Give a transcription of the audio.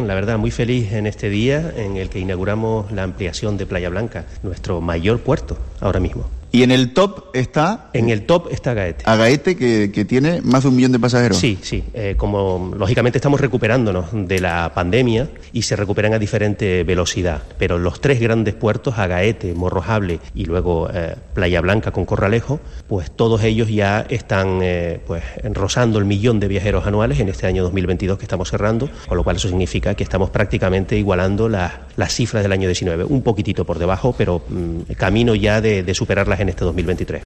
La verdad, muy feliz en este día en el que inauguramos la ampliación de Playa Blanca, nuestro mayor puerto ahora mismo. ¿Y en el top está? En el top está Agaete. Agaete, que tiene más de 1 millón de pasajeros. Sí. Como lógicamente estamos recuperándonos de la pandemia y se recuperan a diferente velocidad, pero los 3 grandes puertos, Agaete, Morrojable y luego Playa Blanca con Corralejo, pues todos ellos ya están rozando el 1 millón de viajeros anuales en este año 2022 que estamos cerrando, con lo cual eso significa que estamos prácticamente igualando las cifras del año 19, un poquitito por debajo, pero camino ya de superarlas en este 2023.